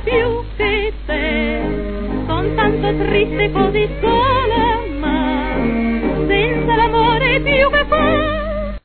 più che te, son tanto triste così sola.